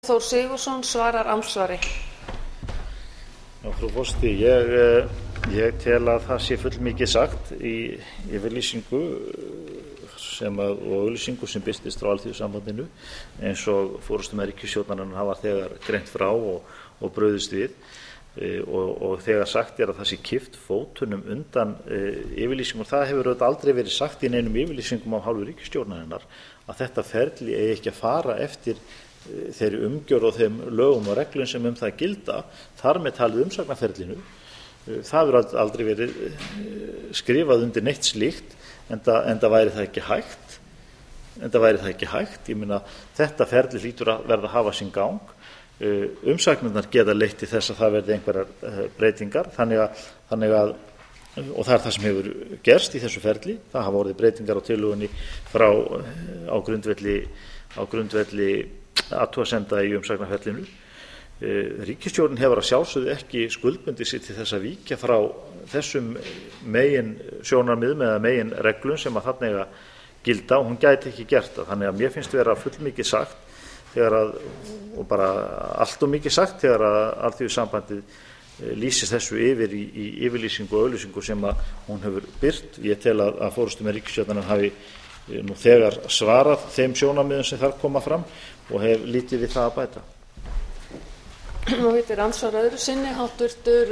Þór Sigurðsson svarar andsvari. Frú forseti, ég tel að það sé fullmikið sagt í yfirlýsingu og auglýsingu sem birtist frá Alþýðusambandinu eins og forystumenn ríkisstjórnarinnar hafa þegar greint frá og brugðist við og þegar sagt er að það sé kippt fótunum undan yfirlýsingum. Það hefur auðvitað aldrei verið sagt í neinum yfirlýsingum af hálfu ríkisstjórnarinnar að þetta ferli eigi ekki að fara eftir þeirri umgjörð og þeim lögum og reglum sem það gilda, þar með talið umsagnarferlinu. Það hefur aldrei verið skrifað undir neitt slíkt, enda væri það ekki hægt. Ég meina, þetta ferli hlýtur að verða að hafa sinn gang. Umsagnirnar geta leitt til þess að það verði einhverjar breytingar, þannig að og það er það sem hefur gerst í þessu ferli. Það hafa orðið breytingar á tillögunni á grundvelli athugasemda í umsagnarferlinu. Ríkisstjórnin hefur að sjálfsögðu ekki skuldbundið sig til þess að víkja frá þessum megin sjónarmiðum eða megin reglum sem að þarna eiga gilda, og hún gæti ekki gert það. Þannig að mér finnst vera fullmikið sagt og bara allt of mikið sagt þegar að Alþýðusambandið lýsir þessu yfir í yfirlýsingu og auglýsingu sem að hún hefur birt. Ég tel að forystumenn ríkisstjórnarinnar hafi nú þegar svarað þeim sjónarmiðum sem þar koma fram og hef lítið við það að bæta. Nú heitir andsvar öðru sinni háttvirtur